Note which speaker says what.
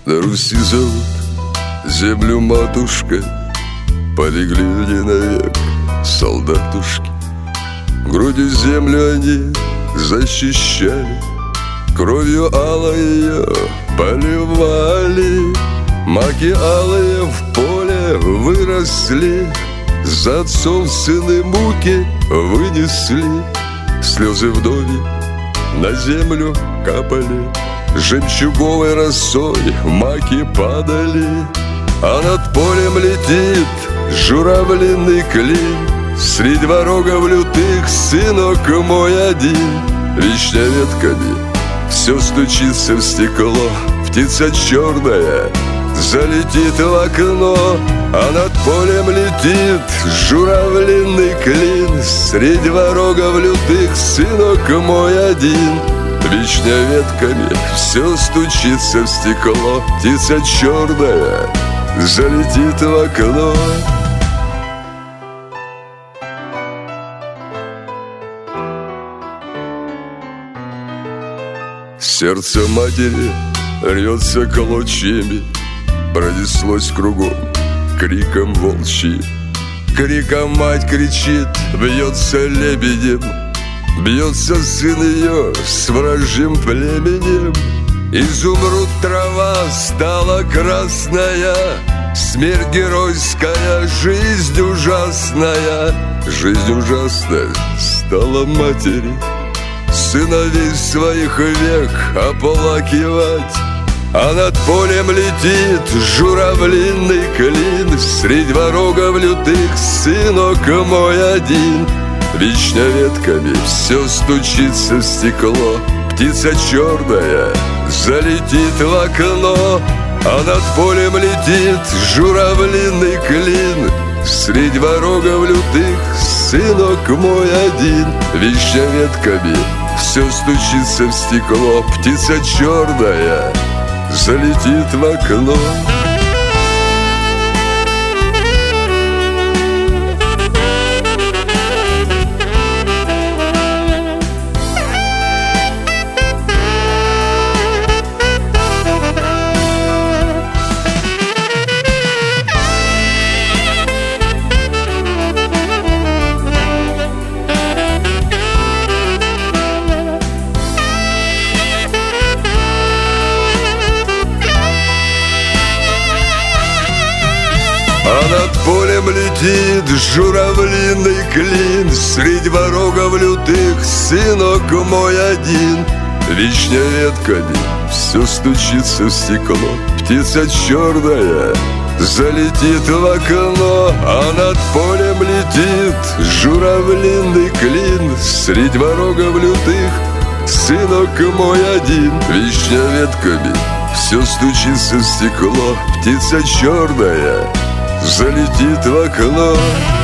Speaker 1: На Руси зовут землю матушкой, полегли они навек солдатушки. Грудью землю они защищали, кровью алой ее поливали. Маки алые в поле выросли, за отцом сыны муки вынесли. Слезы вдове на землю капали, жемчуговой росой маки падали. А над полем летит журавлиный клин, средь ворогов лютых сынок мой один. Вишня ветками все стучится в стекло, птица черная залетит в окно. А над полем летит журавлиный клин, средь ворогов лютых сынок мой один. Вишня ветками все стучится в стекло, птица черная залетит в окно. Сердце матери рвется клочьями, пронеслось кругом криком волчьим. Криком мать кричит, бьется лебедем, бьется сын ее с вражьим племенем. Изумруд трава стала красная, смерть геройская, жизнь ужасная. Жизнь ужасная стала матери сыновей своих век оплакивать. А над полем летит журавлиный клин, средь ворогов лютых сынок мой один. Вишня ветками все стучится в стекло, птица черная залетит в окно. А над полем летит журавлиный клин, средь ворогов лютых сынок мой один. Вишня ветками все стучится в стекло, птица черная залетит в окно. А над полем летит журавлиный клин, средь ворогов лютых сынок мой один. Вишня ветками все стучится в стекло, птица черная залетит в окно. А над полем летит журавлиный клин, средь ворогов лютых сынок мой один. Вишня ветками все стучится в стекло, птица черная залетит в окно.